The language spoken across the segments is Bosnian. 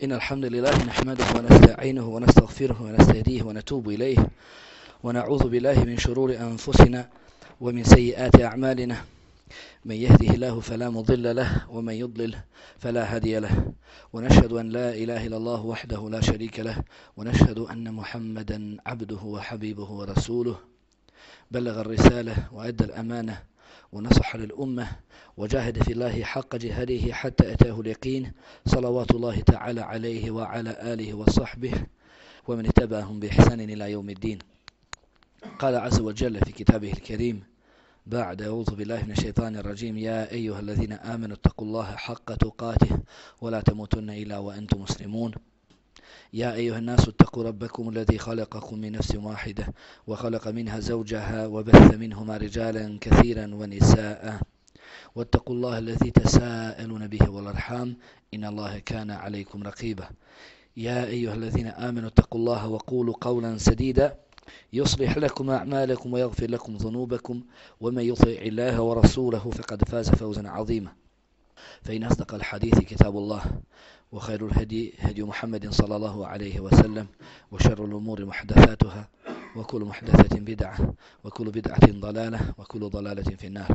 إن الحمد لله نحمده ونستعينه ونستغفره ونستهديه ونتوب إليه ونعوذ بالله من شرور أنفسنا ومن سيئات أعمالنا. من يهده الله فلا مضل له ومن يضلل فلا هادي له. ونشهد أن لا إله إلا الله وحده لا شريك له ونشهد أن محمدا عبده وحبيبه ورسوله. بلغ الرسالة وأدى الأمانة ونصح للأمة وجاهد في الله حق جهاده حتى أتاه اليقين، صلوات الله تعالى عليه وعلى آله وصحبه ومن اتبعهم بإحسان إلى يوم الدين. قال عز وجل في كتابه الكريم بعد أعوذ بالله من الشيطان الرجيم: يا أيها الذين آمنوا اتقوا الله حق تقاته ولا تموتن إلا وأنتم مسلمون. يا أيها الناس اتقوا ربكم الذي خلقكم من نفس واحدة وخلق منها زوجها وبث منهما رجالا كثيرا ونساء واتقوا الله الذي تساءلون به والأرحام إن الله كان عليكم رقيبا. يا أيها الذين آمنوا اتقوا الله وقولوا قولا سديدا يصلح لكم أعمالكم ويغفر لكم ذنوبكم ومن يطع الله ورسوله فقد فاز فوزا عظيما. فإن أصدق الحديث كتاب الله وخير الهدي هدي محمد صلى الله عليه وسلم وشر الأمور محدثاتها وكل محدثة بدعة وكل بدعة ضلالة وكل ضلالة في النار.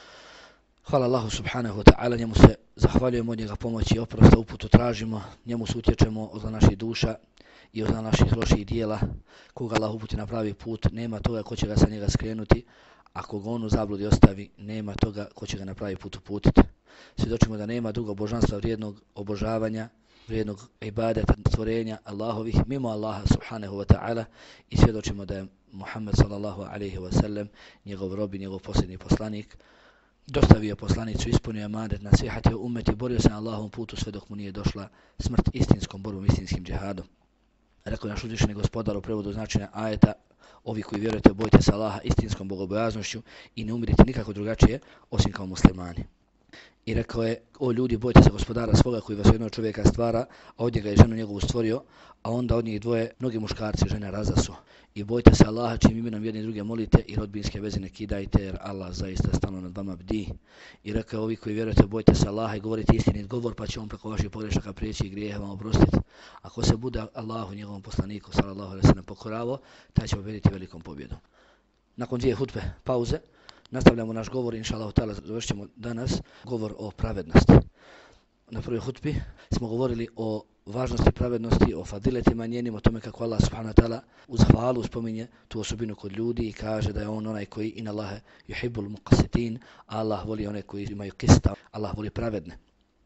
Hvala Allahu subhanahu wa ta'ala, njemu se zahvaljujemo, od njega pomoći i oprosta uputu tražimo, njemu se utječemo od naših duša i od naših loših dijela. Koga Allah uputi na pravi put, nema toga ko će ga sa njega skrenuti, a koga on u zabludi ostavi, nema toga ko će ga na pravi put uputiti. Svjedočimo da nema drugog božanstva vrijednog obožavanja, vrijednog ibadeta, stvorenja Allahovih mimo Allaha subhanahu wa ta'ala i svjedočimo da je Muhammed sallallahu alaihi wa sallam njegov rob i njegov posljednji poslanik. Dostavio poslanicu, ispunio amanet, nasihatio ummet i borio se na Allahovom putu sve dok mu nije došla smrt istinskom borbom, istinskim džihadom. Rekao je naš uzvišeni gospodar u prevodu značenja ajeta: ovi koji vjerujete, bojte se Allaha istinskom bogobojaznošću i ne umirite nikako drugačije osim kao muslimani. I rekao je: o ljudi, bojte se gospodara svoga koji vas jednog čovjeka stvara, a od njega je ženu njegovu stvorio, a onda od njih dvoje mnogi muškarci i žene razasu. I bojte se Allaha čim imenom jedni druge molite i rodbinske veze ne kidajte, jer Allah zaista stalno nad vama bdi. I rekao je: ovi koji vjerujete, bojte se Allaha i govorite istinit govor, pa će on preko vaših pogrešaka prijeći i grijehe vam oprostiti. Ako se bude Allahu njegovom poslaniku sallallahu alejhi ve sellem pokoravo, taj će pobjediti velikom pobjedom. Nakon dvije hutbe pauze nastavljamo naš govor, inšallahu ta'ala završit ćemo danas govor o pravednosti. Na prvoj hutbi smo govorili o važnosti pravednosti, o fadiletima njenim, o tome kako Allah subhanahu wa ta'ala uz hvalu spominje tu osobinu kod ljudi i kaže da je on onaj koji in Allahe yuhibbul muqsitin, Allah voli one koji imaju kista, Allah voli pravedne.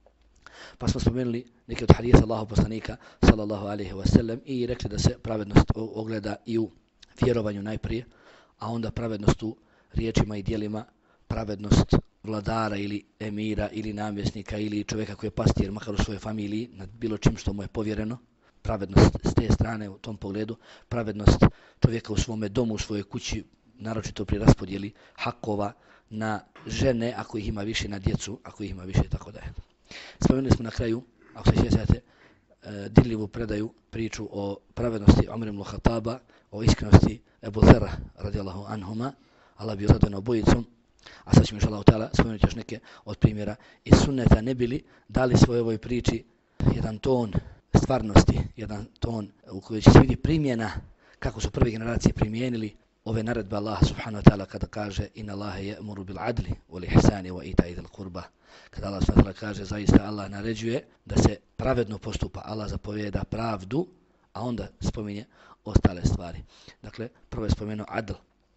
Pa smo spomenuli neke od hadisa Allahov poslanika sallallahu alejhi ve sellem i rekli da se pravednost ogleda i u vjerovanju najprije, a onda pravednost u riječima i djelima, pravednost vladara ili emira ili namjesnika ili čovjeka koji je pastir, makar u svojoj familiji, nad bilo čim što mu je povjereno. Pravednost s te strane u tom pogledu, pravednost čovjeka u svome domu, u svojoj kući, naročito pri raspodjeli hakova na žene, ako ih ima više, na djecu, ako ih ima više, tako da je. Spomenuli smo na kraju, ako se sjećate, dirljivu predaju, priču o pravednosti Omer ibn Khattaba, o iskrenosti Ebu Zera radijallahu anhuma, Allah bio zadovoljno obojicom, a sad ćemo inšallahu ta'ala spomenuti još neke od primjera iz sunneta, ne bili dali svojoj ovoj priči jedan ton stvarnosti, jedan ton u kojoj će se vidi primjena kako su prve generacije primijenili ove naredbe Allaha subhanahu wa ta'ala kada kaže: inna Allahe ya'muru bil adli wal ihsani wa ita'i dhil qurba. Kada Allah subhanahu wa ta'ala kaže, zaista Allah naređuje da se pravedno postupa, Allah zapovijeda pravdu, a onda spominje ostale stvari. Dakle, prvo je spomenuo adl,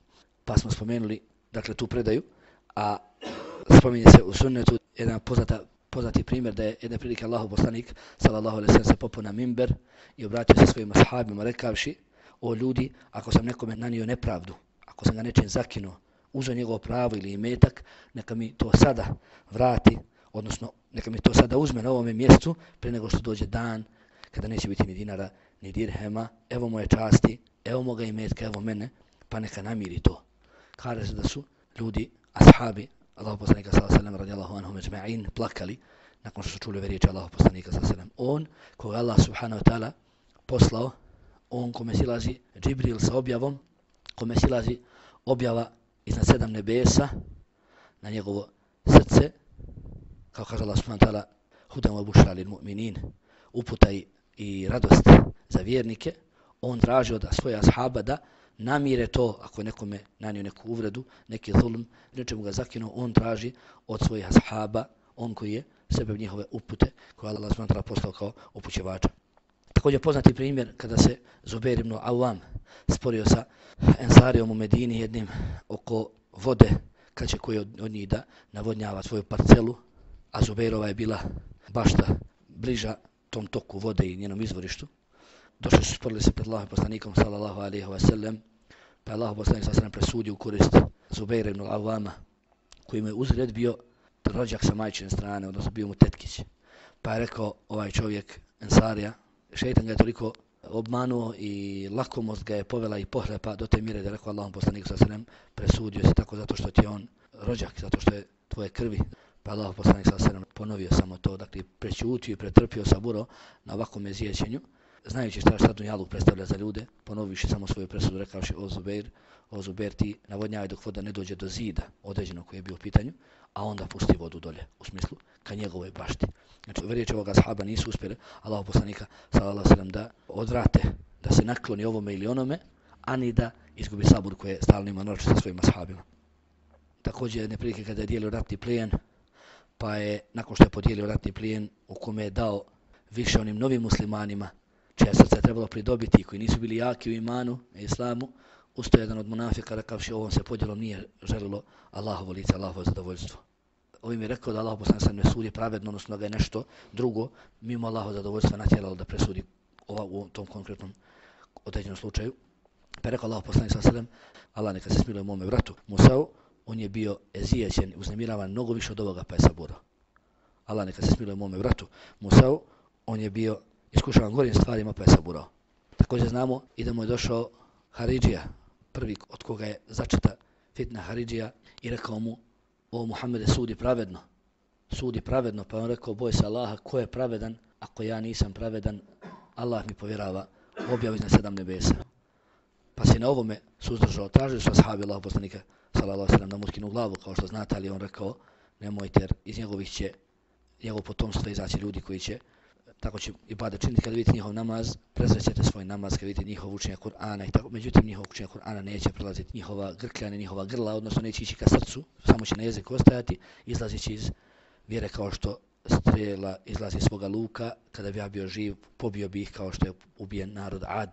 pa smo spomenuli dakle tu predaju, a spominje se u sunnetu jedan poznati primjer da je jedne prilike Allahov poslanik sallallahu alejhi ve sellem se popeo na minber i obratio se svojim ashabima rekavši: o ljudi, ako sam nekome nanio nepravdu, ako sam ga nečim zakinuo, uzeo njegovo pravo ili imetak, neka mi to sada vrati, odnosno neka mi to sada uzme na ovome mjestu prije nego što dođe dan kada neće biti ni dinara ni dirhema. Evo moje časti, evo moga imetka, evo mene, pa neka namiri to. Kaže se da su ljudi, ashabi Allahov poslanika sallallahu alejhi ve sellem radijallahu anhum ecma'in plakali nakon što su čuli ove riječi Allahov poslanika sallallahu alejhi ve sellem. On koga Allah subhanahu wa ta'ala poslao, on kome silazi Džibril sa objavom, kome silazi objava iznad 7 nebesa na njegovo srce, kao kaže Allah subhanahu wa ta'ala: hudan wa bušra lil mu'minin, uputa i radost za vjernike, on traži od svoja ashaba da namire to, ako je nekome nanio neku uvredu, neki zulm, nečemu ga zakinuo, on traži od svojih ashaba, on koji je sebe njihove upute, koje Allah subhanahu wa ta'ala poslao kao upućevača. Također poznati primjer kada se Zubair ibn Awam sporio sa Ensarijom u Medini jednim oko vode, kad će koji od njih da navodnjava svoju parcelu, a Zubairova je bila bašta bliža tom toku vode i njenom izvorištu. Došli su, sporili se pred Allahom poslanikom sallallahu alaihi wa sallam, pa je Allah poslanik sallallahu presudio u korist Zubaira ibn Awama, koji mu je uzred bio rođak sa majčine strane, odnosno bio mu tetkić. Pa je rekao ovaj čovjek Ensarija, šejtan ga je toliko obmanuo i lakomost ga je povela i pohlepa do te mjere da je rekao Allahom poslaniku sallallahu alaihi wa sallam, presudio se tako zato što ti je on rođak, zato što je tvoje krvi. Pa Allah poslanik sallallahu alaihi wa sallam ponovio samo to, dakle prećutio i pretrpio saburo na ovakvom izječenju, znajući šta dunjaluk predstavlja za ljude, ponoviši samo svoju presudu, rekavši o Zubair ti navodnjavaj dok voda ne dođe do zida određenog koji je bio u pitanju, a onda pusti vodu dolje, u smislu ka njegovoj bašti. Znači, riječi ovoga ashaba nisu uspjeli Allahu poslanika sallallahu alejhi ve sellem da odvrate, da se nakloni ovome ili onome, ani da izgubi sabur koji je stalno ima naročito sa svojim ashabima. Također jedne prilike kada je dijelio ratni plijen, pa je nakon što je podijelio ratni plijen u kome je dao više onim novim muslimanima čija srca je trebalo pridobiti, koji nisu bili jaki u imanu i islamu, ustao jedan od munafika rekavši ovom se podjelom nije želilo Allahovo lice, Allahovo zadovoljstvo. Ovim je rekao da Allah poslanik sallallahu alejhi ve sellem sudi pravedno, odnosno da ga je nešto drugo mimo Allahovog zadovoljstva natjeralo da presudi u tom konkretnom određenom slučaju. Pa je rekao Allah poslanik sallallahu alejhi ve sellem, Allah neka se smiluje mome bratu Musau, on je bio ezijećen, uznemiravan mnogo više od ovoga pa je saburao. Allah neka se smiluje mome bratu Musau, on je bio iskušavan gorim stvarima pa je saburao. Također znamo i da mu je došao Haridžija, prvi od koga je začeta fitna Haridžija, i rekao mu: o Muhammede, sudi pravedno, pa on rekao: boj se Allaha, ko je pravedan, ako ja nisam pravedan, Allah mi povjerava objavu iznad 7 nebesa. Pa se na ovome suzdržao, tražili su ashabi Allahov poslanika sallallahu alejhi ve sellem da mu skinu glavu, kao što znate, ali on rekao: nemojte, jer iz njegovih će njegov potomstvo izaći ljudi koji će tako će ibadet činiti. Kada vidite njihov namaz, prezrećete svoj namaz, kada vidite njihov učenje Kur'ana i tako. Međutim, njihov učenje Kur'ana neće prelaziti njihova grkljana, njihova grla, odnosno neće ići ka srcu, samo će na jezik ostajati, izlazići iz vjere kao što strela izlazi iz svoga luka. Kada bi ja bio živ, pobio bi ih kao što je ubijen narod Ad.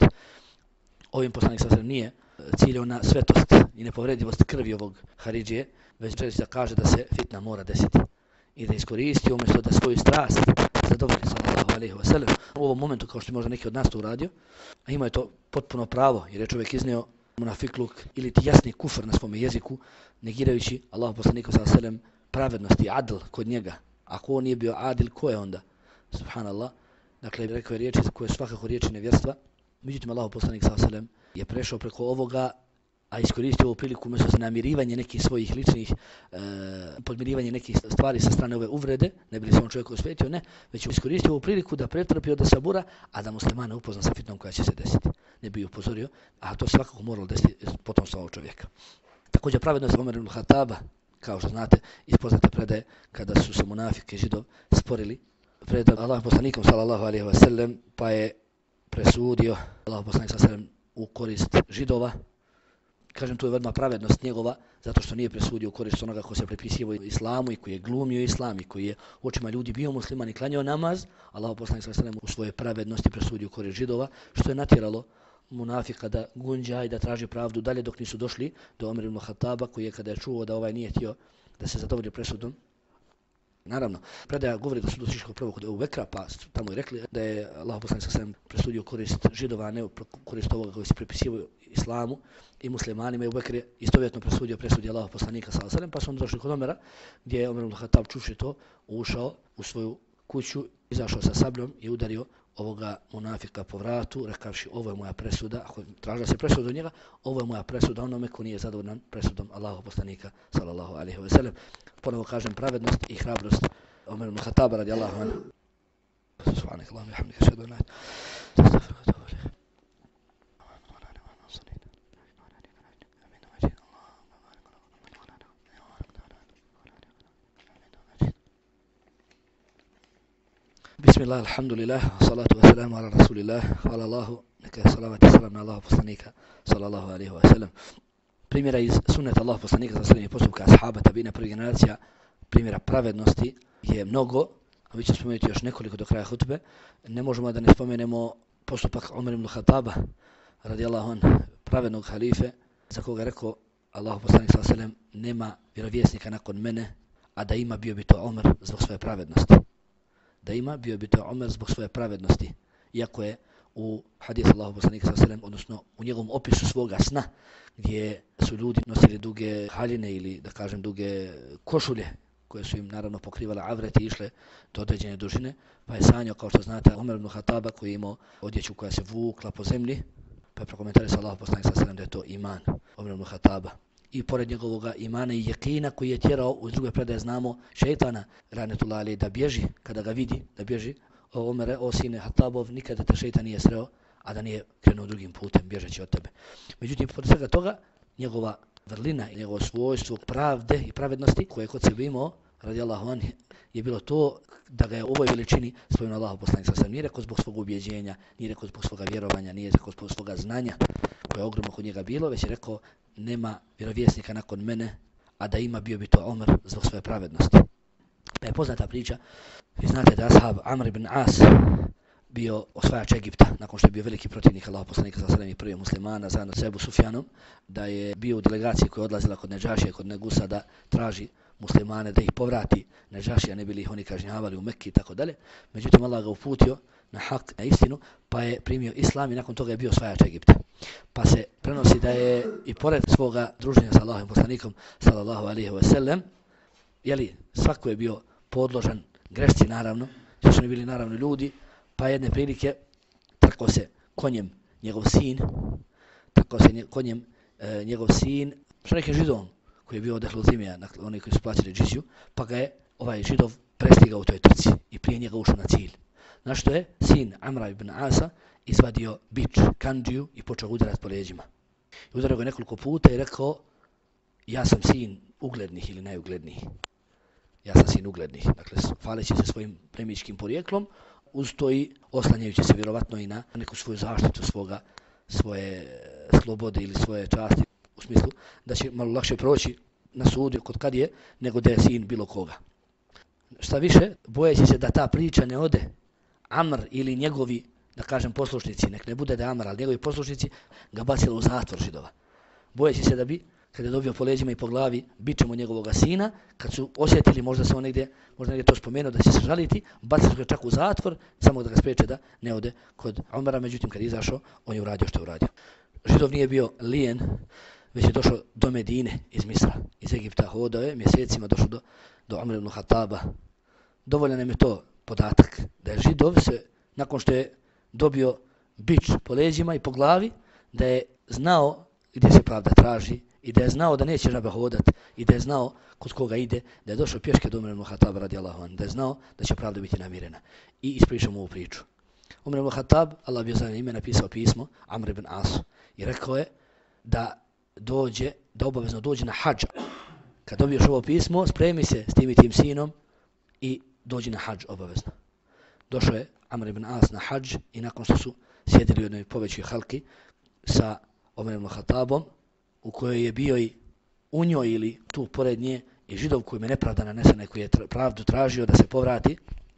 Ovim poslanik sallallahu alejhi ve sellem nije ciljao na svetost i nepovredivost krvi ovog Haridžije, već želi da kaže da se fitna mora desiti i da iskoristi umjesto da svoju strast zadovolji sallallahu alejhi ve sellem u ovom momentu, kao što je možda neki od nas to uradio, a ima je to potpuno pravo, jer je čovjek iznio munafikluk ili ti jasni kufr na svom jeziku, negirajući Allahu poslaniku sallallahu alejhi ve sellem pravednost i adl kod njega. Ako on nije bio adil, ko je onda? Subhanallah. Dakle, rekao je riječi koje su svakako riječi nevjerstva. Međutim, Allahu poslanik sallallahu alejhi ve sellem je prešao preko ovoga, a iskoristio ovu priliku umjesto za namirivanje nekih svojih ličnih, podmirivanje nekih stvari sa strane ove uvrede, ne bi li se on čovjek osvetio, ne, već iskoristio ovu priliku da pretrpi od sabura, a da muslimane upozna sa fitnom koja će se desiti. Ne bi upozorio, a to svakako moralo desiti potomstvo ovog čovjeka. Također pravednost Omer ibn Khattaba, kao što znate, iz poznate predaje, kada su se munafike Židov sporili pred Allahom poslanikom sallallahu alejhi ve sellem, pa je presudio Allahov poslanik sallallahu alejhi ve sellem u korist Židova. Kažem, tu je veoma pravednost njegova, zato što nije presudio u korist onoga ko se prepisivao islamu i koji je glumio islam i koji je u očima ljudi bio musliman i klanjao namaz. Allahov poslanik sallallahu alejhi ve sellem u svojoj pravednosti presudio u korist Židova, što je natjeralo munafika da gunđa i da traži pravdu dalje dok nisu došli do Omer ibn Khattaba, koji je, kada je čuo da ovaj nije htio da se zadovolji presudom. Naravno, predaja govori da su došli prvo kod Ebu Bekra, pa tamo je rekli da je Allahov poslanik sallallahu alejhi ve sellem presudio korist Židova, a ne korist ovoga koji se prepisivao islamu i muslimanima. Ebu Bekr je istovjetno presudio presudi Allahov poslanika sallallahu alejhi ve sellem, pa su došli kod Omera, gdje je Omer ibn Khattab čuvši to, ušao u svoju kuću, izašao sa sabljom i udario ovoga munafika po vratu, rekavši: ovo je moja presuda, ako tražila se presuda od njega, ovo je moja presuda onome ko nije zadovoljan presudom Allahov poslanika sallallahu alejhi ve sellem. Ponovo kažem, pravednost i hrabrost Omer ibn Khattaba radijallahu anhu. Subhanakallahumma wa bihamdika, ashhadu an la ilaha illa anta, astaghfiruka wa atubu ilayk. بسم Bismillah, alhamdulillah, salatu wassalamu ala rasulillah, hvala Allahu, neka je salavat i salam na Allahu poslanika, sallallahu alaihi wa sallam. Primjera iz sunneta Allahu poslanika za srednje postupka ashaba, tabina, prvih generacija, primjera pravednosti je mnogo, a mi ćemo spomenuti još nekoliko do kraja hutbe. Ne možemo da ne spomenemo postupak Umar ibn Khattaba, radijallahu an, pravednog halife, za koga je rekao Allahu poslanik sallallahu alaihi wa sallam, nema vjerovjesnika nakon mene, a da ima bio bi to Umar zbog svoje pravednosti. Da ima bio bi to Umar zbog svoje pravednosti. Iako je u hadisu Allahu poslanika sallallahu alejhi ve sellem, odnosno u njegovom opisu svoga sna, gdje su ljudi nosili duge haljine ili da kažem duge košulje koje su im naravno pokrivala avret i išle do određene dužine, pa je sanjao, kao što znate, Umar ibn Khattaba koji je imao odjeću koja se vukla po zemlji, pa je prokomentarisao Allahu poslanik sallallahu alejhi ve sellem da je to iman Umar ibn Khattaba. I pored njegovoga imana i jekina koji je tjerao, u drugoj predaje znamo, šejtana ranetullahi alejhi da bježi, kada ga vidi, da bježi. O Omere, o sine Hattabov, nikada te šejtan nije sreo, a da nije krenuo drugim putem, bježeći od tebe. Međutim, pored svega toga, njegova vrlina i njegovo svojstvo pravde i pravednosti koje je kod sebe imao, radijallahu anhu, je bilo to da ga je u ovoj veličini spomenuo Allahu poslanik sallallahu alejhi ve sellem. Nije rekao zbog svog ubjeđenja, nije rekao zbog svoga vjerovanja, nije rekao zbog svoga znanja koje je ogromno kod njega bilo, već je rekao nema vjerovjesnika nakon mene, a da ima bio bi to Omer zbog svoje pravednosti. Pa je poznata priča, vi znate da ashab Amr ibn As bio osvajač Egipta, nakon što je bio veliki protivnik Allahu poslanika sallallahu alejhi ve sellem i prvih muslimana zajedno sa Ebu Sufjanom, da je bio u delegaciji koja je odlazila kod Nedžašije, kod Negusa da traži muslimane da ih povrati Nedžašija, ne bili ih oni kažnjavali u Mekki i tako dalje. Međutim, Allah ga uputio na hak, na istinu, pa je primio islam i nakon toga je bio osvajač Egipta. Pa se prenosi da je i pored svoga druženja sa Allahovim poslanikom sallallahu alejhi ve sellem, jeli, svako je bio podložan grešci, naravno, svi su oni bili naravno ljudi, pa jedne prilike trkao se konjem njegov sin, sa nekim židom koji je bio od Ehluzimija, oni koji su plaćali džiziju, pa ga je ovaj židov prestigao u toj trci i prije njega ušao na cilj. Na što je sin Amra ibn Asa izvadio bič, kandžiju i počeo udarati po leđima. I udario ga nekoliko puta i rekao, ja sam sin uglednih ili najuglednijih. Ja sam sin uglednih. Dakle, hvaleći se svojim plemićkim porijeklom, uz to i oslanjajući se vjerovatno i na neku svoju zaštitu svoje slobode ili svoje časti, u smislu da će malo lakše proći na sudu kod kad je, nego da je sin bilo koga. Šta više, bojeći se da ta priča ne ode, Amr ili njegovi, da kažem, poslušnici, nek ne bude da je Amr, ali njegovi poslušnici ga bacili u zatvor židova. Bojeći se da bi, kada je dobio po leđima i po glavi bičem od njegovoga sina, kad su osjetili, možda se on negdje to spomenuo da će se žaliti, bacili su ga čak u zatvor, samo da ga spriječe da ne ode kod Omara. Međutim, kad je izašao, on je uradio što je uradio. Židov nije bio lijen, već je došao do Medine iz Misra, iz Egipta, hodao je mjesecima, došao do Umar ibn Khattaba. Dovoljno nam je to podatak da je židov se, nakon što je dobio bič po leđima i po glavi, da je znao gdje se pravda traži i da je znao da neće žaba hodat i da je znao kod koga ide, da je došao pješke do Umar ibn Khattaba radijallahu anhu, da je znao da će pravda biti namirena. I ispričamo ovu priču. Umar ibn Khattab, Allah bio za ime, napisao pismo Amr ibn Asu i rekao je da obavezno dođe na hadž. Kad dobiješ ovo pismo, spremi se s tim i tim sinom i dođi na hadž obavezno. Došao je Amr ibn As na hadž i nakon što su sjedili u jednoj povećoj halki sa Umar ibn Khattabom, u kojoj je bio i u njoj ili tu pored nje i židov kojim je nepravda nanesena i koji je pravdu tražio da se povrati,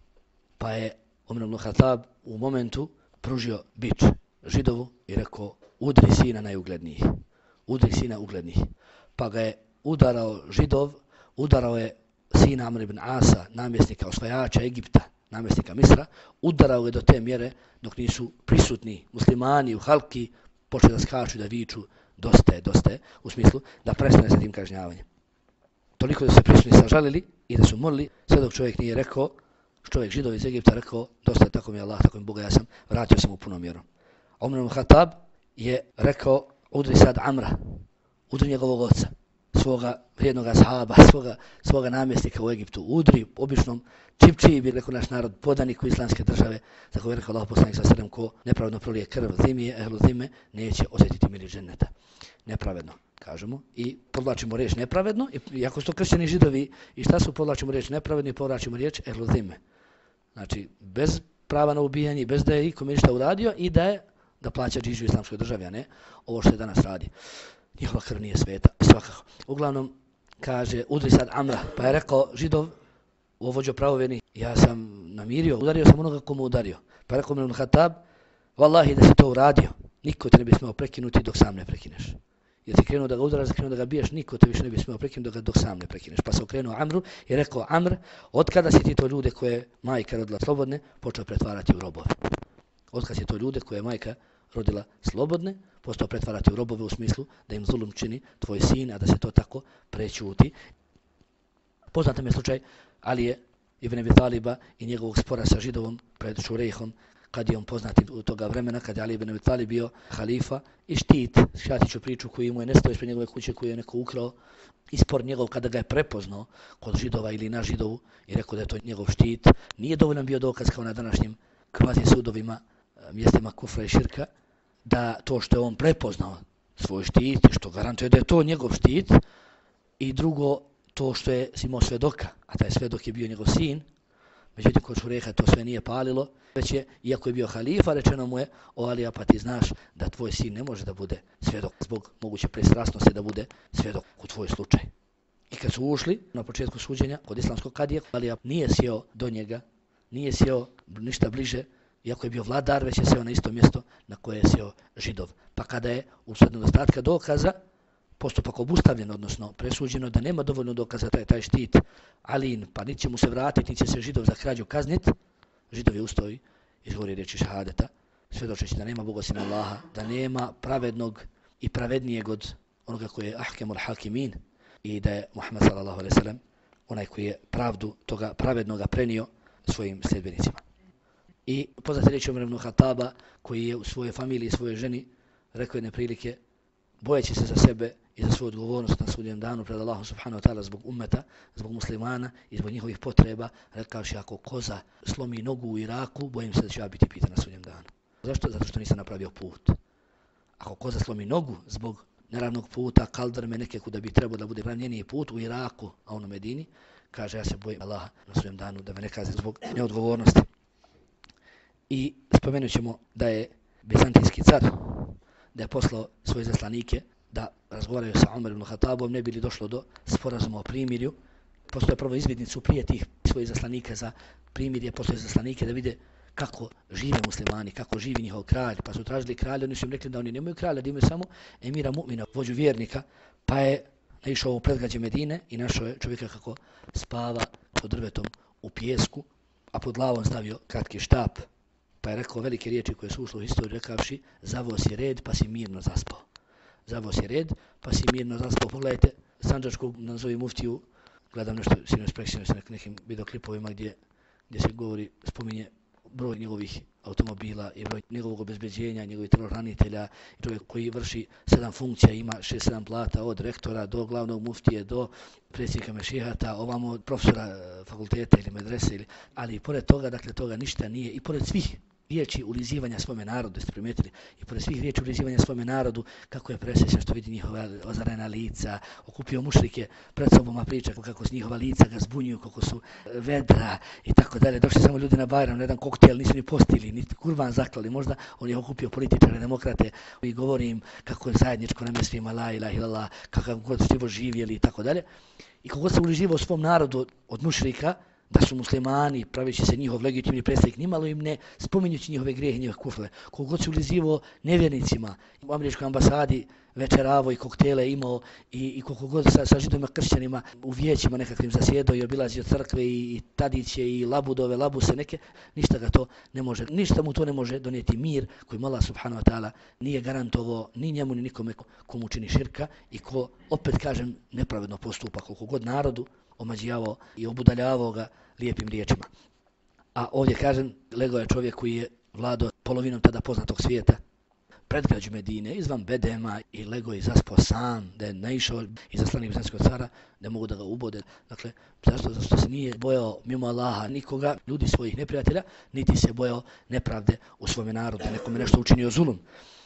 pa je Umar ibn Khattab u momentu pružio bič židovu i rekao, udri sina najuglednijih. Udri sina uglednih. Pa ga je udarao židov, udarao je sina Amr ibn Asa, namjesnika osvajača Egipta, namjesnika Misra, udarao je do te mjere dok nisu prisutni muslimani u halki počeli da skaču, da viču dosta je, u smislu da prestane sa tim kažnjavanjem. Toliko da su se prisutni sažalili i da su molili, sve dok čovjek nije rekao, čovjek židov iz Egipta rekao, dosta je, tako mi je Allah, tako mi Boga, vratio sam u punom mjerom. Umar ibn Khattab je rekao, udri sad Amra, udri njegovog oca, svoga vrijednog ashaba, svoga namjesnika u Egiptu, udri običnom čipčiji, bi rekao naš narod, podaniku islamske države, za koje je rekao Allah poslanik sallallahu alejhi ve sellem, ko nepravedno prolije krv zimije, ehlu zime, neće osjetiti miris dženneta. Nepravedno, kažemo, i podvlačimo riječ nepravedno, iako su to kršćani židovi, i šta su, podvlačimo riječ nepravedno i povlačimo riječ ehlu zime. Znači, bez prava na ubijanje, bez da je ikome ništa uradio i da plaća džiziju islamskoj državi, a ne ovo što se danas radi. Njihova krv nije sveta, svakako. Uglavnom, kaže, udri sad Amra, pa je rekao Židov, uvođo pravovjerni, ja sam namirio, udario sam onoga komu udario. Pa je rekao Ibn Khattab, vallahi da si to uradio, niko te ne bi smeo prekinuti dok sam ne prekineš. Jer ti krenuo da ga udaraš, krenuo da ga biješ, niko te više ne bi smeo prekinuti dok sam ne prekineš. Pa se okrenuo Amru i rekao, Amr, otkada si ti to ljude koje majka rodila slobodne, počeo pretvarati u robove? Otkad si to ljude koje majka rodila slobodne, postao pretvarati u robove u smislu da im zulum čini tvoj sin, a da se to tako prećuti. Poznat nam je slučaj Alije ibn Abi Taliba i njegovog spora sa Židovom pred Šurejhom, kad je on poznati u toga vremena, kad je Ali ibn Abi Talib bio halifa i štit, skratit ću priču koju mu je nestao ispred njegove kuće, koju je neko ukrao, i spor njegov kada ga je prepoznao kod Židova ili na Židovu i rekao da je to njegov štit, nije dovoljan bio dokaz kao na današnjim kvazi sudovima, mjestima kufra i širka, da to što je on prepoznao svoj štit, što garantuje da je to njegov štit, i drugo, to što je imao svedoka, a taj svedok je bio njegov sin. Međutim, kod Šurejha to sve nije palilo, već je, iako je bio halifa, rečeno mu je, o Alija, pa ti znaš da tvoj sin ne može da bude svjedok zbog moguće prestrasnosti da bude svjedok u tvoj slučaj. I kad su ušli na početku suđenja kod islamskog kadija, Alija nije sjeo do njega, nije sjeo ništa bliže, iako je bio vladar, već je sjeo na isto mjesto na koje je sjeo Židov. Pa kada je usled nedostatka dokaza postupak obustavljen, odnosno presuđeno da nema dovoljno dokaza taj štit Alijin, pa niti će mu se vratiti, niti će se Židov za krađu kazniti, Židov je ustao i izgovori riječi šahadeta, svjedočeći da nema Boga osim Allaha, da nema pravednog i pravednijeg od onoga koji je ahkemul hakimin, i da je Muhammed sallallahu alejhi ve sellem onaj koji je pravdu toga pravednoga prenio svojim sljedbenicima. I poznate riječi Omer ibn Khattaba, koji je u svojoj familiji, svojoj ženi rekao jedne prilike, bojeći se za sebe i za svoju odgovornost na sudnjem danu pred Allahom subhanahu wa ta'ala zbog ummeta, zbog muslimana i zbog njihovih potreba, rekavši, ako koza slomi nogu u Iraku, bojim se da će ja biti pitan na sudnjem danu. Zašto? Zato što nisam napravio put. Ako koza slomi nogu zbog neravnog puta, kaldrme neke kuda bi trebao da bude ravnjeniji put u Iraku, a on u Medini, kaže, ja se bojim Allaha na sudnjem danu da me ne kazni zbog neodgovornosti. I spomenut ćemo da je bizantijski car, da je poslao svoje zaslanike da razgovaraju sa Omer ibn Khattabom, ne bi li došlo do sporazuma o primirju. Postoje prvo izvidnicu prije tih svojih zaslanika za primirje, postoje zaslanike da vide kako žive muslimani, kako živi njihov kralj, pa su tražili kralja, oni su im rekli da oni nemaju kralja, da imaju samo emira mu'mina, vođu vjernika, pa je naišao u predgrađe Medine i našao je čovjeka kako spava pod drvetom u pijesku, a pod glavom stavio kratki štap, pa je rekao velike riječi koje su ušle u historiju, rekavši, zaveo si red pa si mirno zaspao. Zaveo si red pa si mirno zaspao. Pogledajte sandžačkog, nazovi muftiju, gledam nešto sinoć preksinoć sa nekim videoklipovima gdje se govori, spominje broj njegovih automobila i broj njegovog obezbeđenja, njegovih telohranitelja, čovjek koji vrši 7 funkcija, ima 6-7 plata od rektora do glavnog muftije, do predsjednika mešihata, ovamo od profesora fakulteta ili medrese, ali i pored toga, dakle toga ništa nije, i pored svih riječi ulizivanja svome narodu, ste primijetili, i pored svih riječi ulizivanja svome narodu, kako je presrećan što vidi njihova ozarena lica, okupio mušrike pred sobom, a priča kako s njihova lica ga zbunjuju, kako su vedra i tako dalje. Došli samo ljudi na Bajram, na jedan koktel, nisu ni postili, ni kurban zaklali, možda on je okupio političare, demokrate i govori im kako je zajedničko nam je svima la ilaha illallah, kakav god život živjeli i tako dalje. I kako se ulizivao svom narodu od mušrika, da su muslimani, pravići se njihov legitimni predstavnik, nimalo im ne spominjući njihove grijehe, njihove kufle. Kogod se ulizivo nevjernicima, u američkoj ambasadi večeravo i koktele imao i koliko god sa židovima kršćanima u vijećima nekakvim zasjedao i obilazio crkve i Tadiće i labudove, labuse neke, ništa ga to ne može, ništa mu to ne može donijeti mir koji Allah subhanahu wa ta'ala nije garantovao ni njemu ni nikome komu čini širka i ko, opet kažem, nepravedno postupa, koliko god narodu omađijavao i obudaljavao ga lijepim riječima. A ovdje kažem, legao je čovjek koji je vladao polovinom tada poznatog svijeta, predgrađu Medine, izvan bedema, i legao i zaspao sam, da je naišao i zaslanik bizantskog cara, da mogu da ga ubode. Dakle, zašto? Zato što se nije bojao mimo Allaha nikoga, ljudi svojih neprijatelja, niti se bojao nepravde u svome narodu, nekome nešto učinio zulum.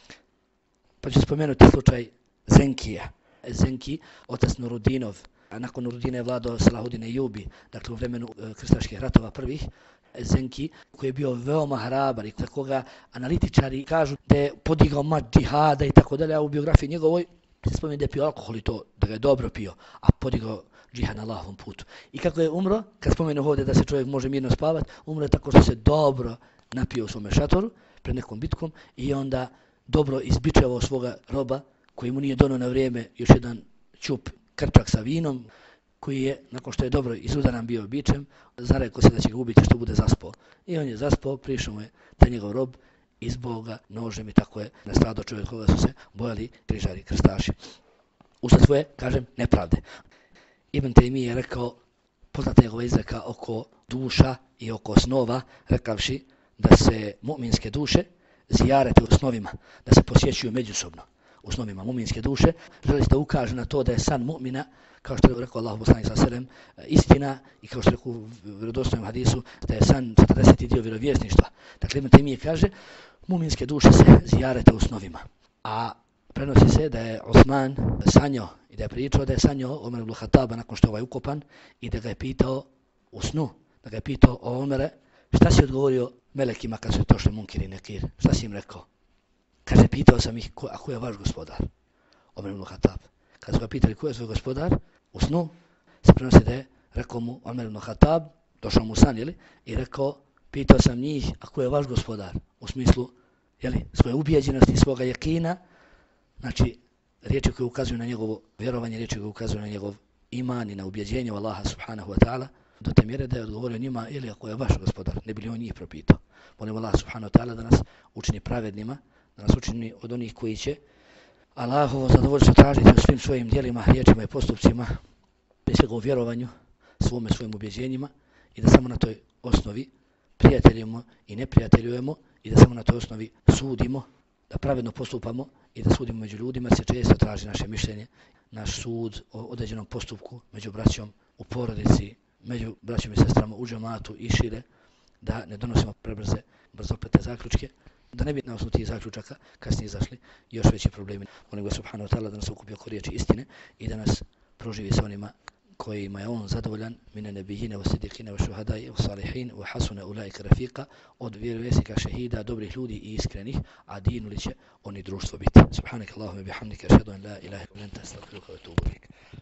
Pa ću spomenuti slučaj Zenkija. Zenki, otac Nurudinov, a nakon Nurudina je vladao Salahuddin Ejubi, dakle u vremenu krstaških ratova prvih, Zenki, koji je bio veoma hrabar i za koga analitičari kažu da je podigao mač džihada i tako dalje, a u biografiji njegovoj se spominje da je pio alkohol i to, da ga je dobro pio, a podigao džihad na Allahovom putu. I kako je umro, kad spomenu ovdje da se čovjek može mirno spavati, umro je tako što se dobro napio u svome šatoru pred nekom bitkom i onda dobro izbičevao svoga roba koji mu nije donio na vrijeme još jedan čup krčak sa vinom, koji je, nakon što je dobro izudaran bio bičem, zarekao se da će ga ubiti što bude zaspao. I on je zaspao, prišao mu je taj njegov rob, izbao ga nožem i tako je nastradao čovjek koga su se bojali križari, krstaši. Usled svoje, kažem, nepravde. Ibn Taymije je rekao, poznata njegova izreka oko duša i oko snova, rekavši da se mu'minske duše zijarete u snovima, da se posjećuju međusobno u snovima mu'minske duše. Želi se da ukaže na to da je san mu'mina, kao što je rekao Allah poslanik sallallahu alejhi ve sellem, istina i kao što je rekao u vjerodostojnom hadisu da je san 40. dio vjerovjesništva. Dakle, Ibn Taymije kaže, mu'minske duše se zijarete u snovima. A prenosi se da je Osman sanjao i da je pričao da je sanjao Omer ibn Khattaba nakon što je ukopan i da ga je pitao u snu, da ga je pitao o Omere, šta si odgovorio melekima kad su došli Munkir i Nekir, šta si im rekao? Kaže, pitao sam ih, a ko je vaš gospodar? Omer ibn Khattab. Kad su ga pitali ko je svoj gospodar, u snu se prenosi da je rekao mu Omer ibn Khattab, došao mu san, jeli, i rekao, pitao sam njih, a ko je vaš gospodar? U smislu, jeli, svoje ubijeđenosti, svoga jakina, znači, riječi koje ukazuju na njegovo vjerovanje, riječi koje ukazuju na njegov iman i na ubjeđenje u Allaha subhanahu wa ta'ala, do te mjere da je odgovorio njima, ili ako je vaš gospodar, ne bi li on njih propitao. Molim Allah subhanahu wa ta'ala da nas učini pravednima, da nas učini od onih koji će Allahovo zadovoljstvo tražiti u svim svojim djelima, riječima i postupcima, prije svega u vjerovanju, svojim ubjeđenjima i da samo na toj osnovi prijateljujemo i neprijateljujemo i da samo na toj osnovi sudimo, da pravedno postupamo i da sudimo među ljudima, jer se često traži naše mišljenje, naš sud o određenom postupku među braćom, u porodici, među braćom i sestrama, u džematu i šire, da ne donosimo brzoplete zaključke, da ne bi na osnovu tih zaključaka kasnije izašli još veći problemi. Molim ga subhanahu wa ta'ala da nas okupi oko riječi istine i da nas proživi sa onima kojima je on zadovoljan, mine nebihine, wa sidikine, wa šuhadai, wa salihin, wa hasune ulaike rafika, od vjerovjesnika, šehida, dobrih ljudi i iskrenih, a dinu li će oni društvo biti. Subhanak Allahumma bihamdika, ašhadu an la ilaha illa anta, astaghfiruka wa atubu ilaik.